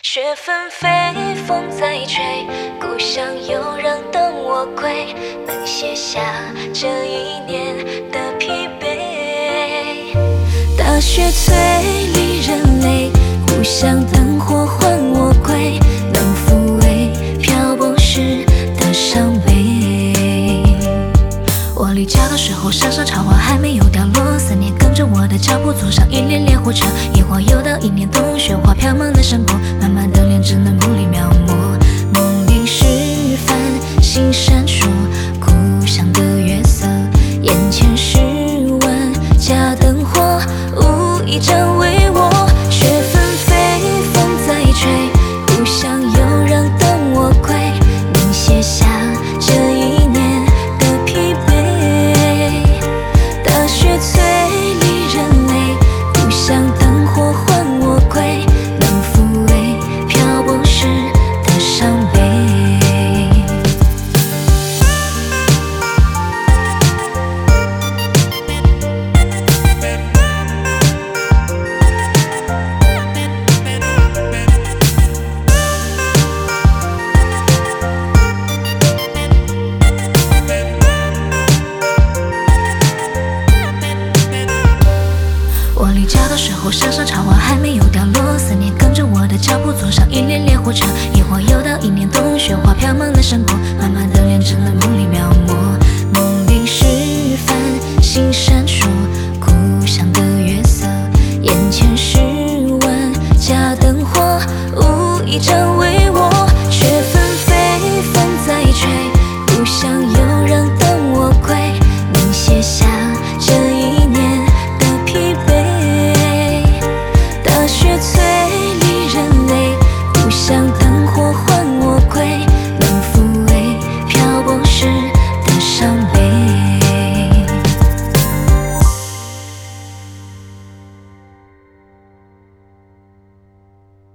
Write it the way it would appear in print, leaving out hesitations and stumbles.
雪纷飞，风在吹，故乡有人等我归，能卸下这一年的疲惫。大雪催，离人泪，故乡灯火唤我归，能抚慰漂泊时的伤悲。我离家的时候，山上茶花还没有掉落，思念跟着我的脚步，坐上一列列火车，一晃又到一年冬，雪花飘满了山坡，慢慢的脸只能梦里描摹。梦里时繁星闪烁，故乡的月色，眼前是万家灯火，无一盏为我。雪纷飞，风在吹，故乡有人等我归，能卸下这一年的疲惫。大雪催，离人泪，故乡灯火唤我归，能抚慰漂泊时的伤悲。我离家的时候，山上茶花还没有掉落，思念跟着我的脚步，坐上一列列火车，一晃又到一年冬，雪花飘满了山坡，慢慢的脸只能梦里描摹。梦里时繁星闪烁，故乡的月色，眼前是万家灯火，无一盏为我。雪纷飞，风在吹，故乡有人等我归，能卸下这一年的疲惫。大雪催，离人泪，故乡灯火唤我归，能抚慰漂泊时的伤悲。